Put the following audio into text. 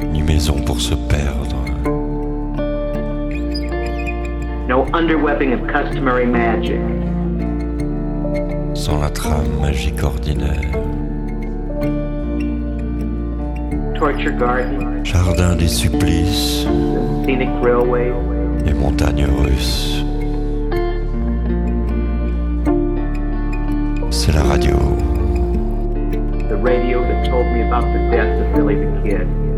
ni maison pour se perdre. No underwebbing of customary magic. Sans la trame magique ordinaire. Torture garden. Jardin des supplices. The scenic railway. Les montagnes russes. C'est la radio. The radio that told me about the death of Billy the Kid.